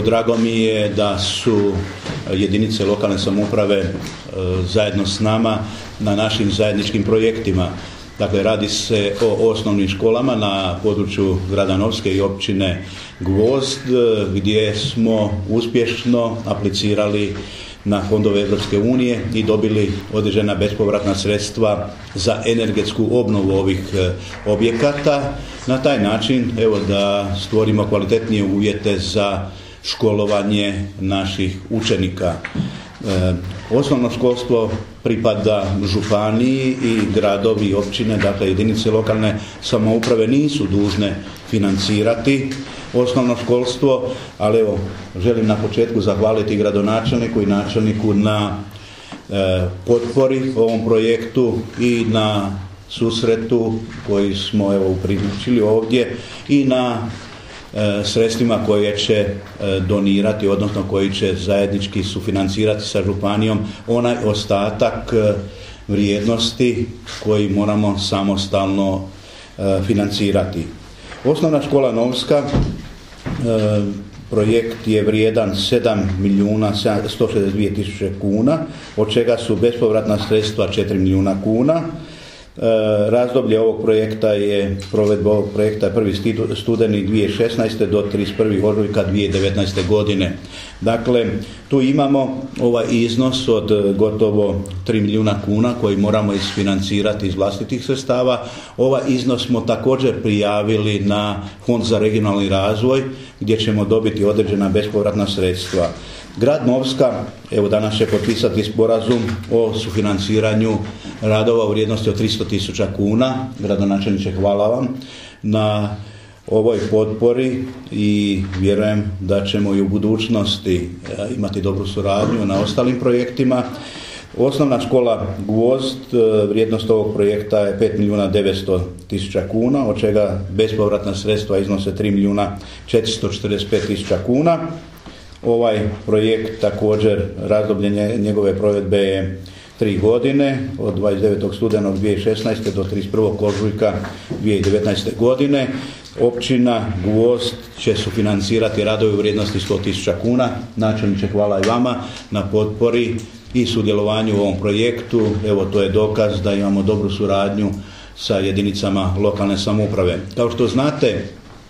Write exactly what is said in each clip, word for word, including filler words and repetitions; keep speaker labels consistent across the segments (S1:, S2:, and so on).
S1: Drago mi je da su jedinice lokalne samouprave zajedno s nama na našim zajedničkim projektima. Dakle, radi se o osnovnim školama na području grada Novske i općine Gvozd, gdje smo uspješno aplicirali na fondove Europske unije i dobili određena bespovratna sredstva za energetsku obnovu ovih objekata. Na taj način, evo, da stvorimo kvalitetnije uvjete za školovanje naših učenika. E, osnovno školstvo pripada županiji i gradovi i općine, dakle jedinice lokalne samouprave nisu dužne financirati osnovno školstvo, ali evo, želim na početku zahvaliti gradonačelniku i načelniku na e, potpori ovom projektu i na susretu koji smo evo upriličili ovdje i na e, sredstvima koje će e, donirati, odnosno koji će zajednički sufinancirati sa županijom onaj ostatak e, vrijednosti koji moramo samostalno e, financirati. Osnovna škola Novska, e, projekt je vrijedan sedam milijuna sto šezdeset dvije tisuće kuna, od čega su bespovratna sredstva četiri milijuna kuna. E, razdoblje ovog projekta je, provedba ovog projekta je prvi studeni dvije tisuće šesnaeste do trideset prvog ožujka dvije tisuće devetnaeste godine. Dakle, tu imamo ovaj iznos od gotovo tri milijuna kuna koji moramo isfinancirati iz vlastitih sredstava. Ovaj iznos smo također prijavili na Fond za regionalni razvoj gdje ćemo dobiti određena bespovratna sredstva. Grad Novska, evo danas će potpisati sporazum o sufinanciranju radova u vrijednosti od tristo tisuća kuna. Gradonačelniče, hvala vam na ovoj potpori i vjerujem da ćemo i u budućnosti imati dobru suradnju na ostalim projektima. Osnovna škola Gvozd, vrijednost ovog projekta je pet milijuna devetsto tisuća kuna, od čega bespovratna sredstva iznose tri milijuna četiristo četrdeset pet tisuća kuna. Ovaj projekt također, razdoblje njegove provedbe je tri godine, od dvadeset devetog studenog dvije tisuće šesnaeste do trideset prvog ožujka dvije tisuće devetnaeste godine. Općina Gvozd će sufinancirati radove u vrijednosti sto tisuća kuna. Načelniče, hvala i vama na potpori i sudjelovanju u ovom projektu. Evo, to je dokaz da imamo dobru suradnju sa jedinicama lokalne samouprave. Kao što znate,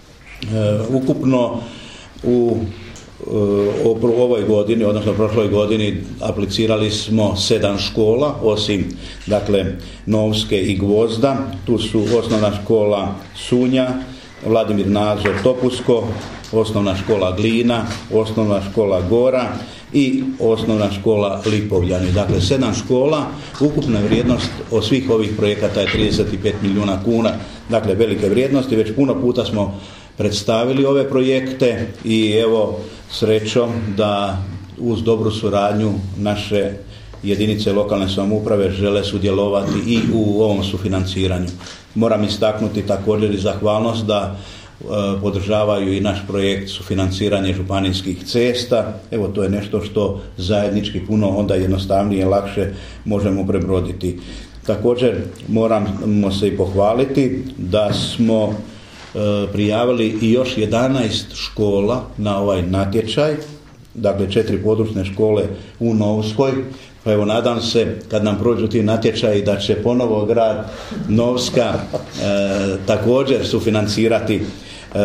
S1: ukupno u u ovoj godini, odnosno prošloj godini, aplicirali smo sedam škola, osim dakle Novske i Gvozda. Tu su osnovna škola Sunja, Vladimir Nazor Topusko, osnovna škola Glina, osnovna škola Gora i osnovna škola Lipovljani. Dakle, sedam škola, ukupna vrijednost od svih ovih projekata je trideset pet milijuna kuna. Dakle, velike vrijednosti, već puno puta smo predstavili ove projekte i evo, srećom da uz dobru suradnju naše jedinice lokalne samouprave žele sudjelovati i u ovom sufinanciranju. Moram istaknuti također i zahvalnost da e, podržavaju i naš projekt sufinanciranje županijskih cesta. Evo, to je nešto što zajednički puno onda jednostavnije, lakše možemo prebroditi. Također moramo se i pohvaliti da smo prijavili i još jedanaest škola na ovaj natječaj, dakle četiri područne škole u Novskoj, pa evo nadam se kad nam prođu ti natječaji da će ponovo grad Novska e, također sufinancirati e,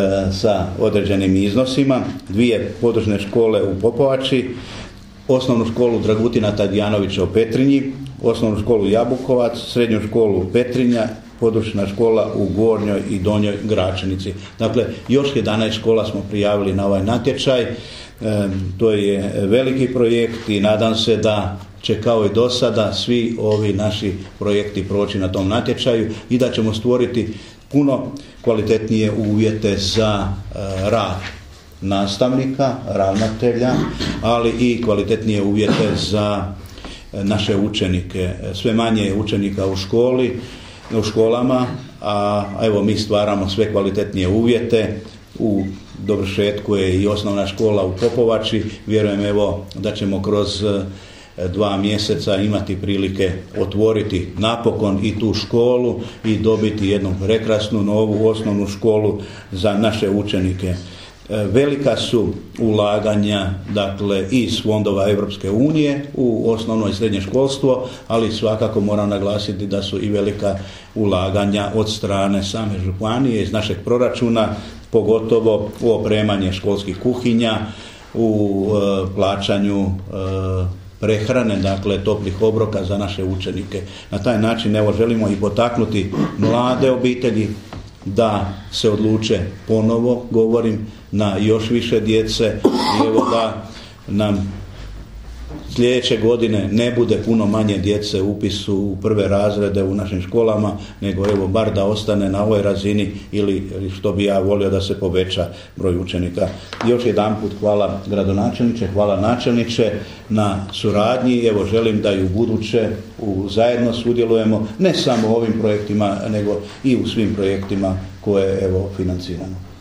S1: sa određenim iznosima. Dvije područne škole u Popovači, osnovnu školu Dragutina Tadijanovića u Petrinji, osnovnu školu Jabukovac, srednju školu Petrinja, područna škola u Gornjoj i Donjoj Gračenici. Dakle, još jedanaest škola smo prijavili na ovaj natječaj. E, to je veliki projekt i nadam se da će kao i do sada svi ovi naši projekti proći na tom natječaju i da ćemo stvoriti puno kvalitetnije uvjete za e, rad nastavnika, ravnatelja, ali i kvalitetnije uvjete za naše učenike. Sve manje je učenika u školi, u školama, a evo mi stvaramo sve kvalitetnije uvjete. U dovršetku je i osnovna škola u Popovači. Vjerujem evo da ćemo kroz dva mjeseca imati prilike otvoriti napokon i tu školu i dobiti jednu prekrasnu novu osnovnu školu za naše učenike. Velika su ulaganja, dakle, iz fondova Europske unije u osnovno i srednje školstvo, ali svakako moram naglasiti da su i velika ulaganja od strane same županije iz našeg proračuna, pogotovo u opremanje školskih kuhinja, u e, plaćanju e, prehrane, dakle toplih obroka za naše učenike. Na taj način evo želimo i potaknuti mlade obitelji da se odluče ponovo, govorim, na još više djece i evo da nam sljedeće godine ne bude puno manje djece u upisu u prve razrede u našim školama, nego evo bar da ostane na ovoj razini ili što bi ja volio da se poveća broj učenika. Još jedanput hvala gradonačelniče, hvala načelniče na suradnji. Evo želim da i u buduće u zajedno sudjelujemo ne samo u ovim projektima, nego i u svim projektima koje evo financiramo.